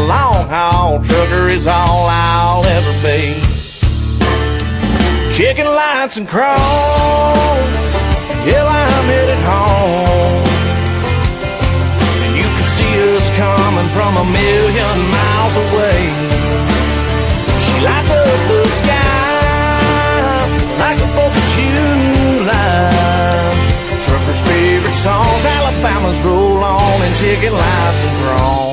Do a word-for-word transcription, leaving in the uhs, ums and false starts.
long haul trucker is all I'll ever be. Chicken lights and chrome, yeah, I'm headed home. And you can see us coming from a million miles away. She lights up the sky like the fourth of July. Trucker's favorite songs, Alabama's Roll On and Chicken Lights and Chrome.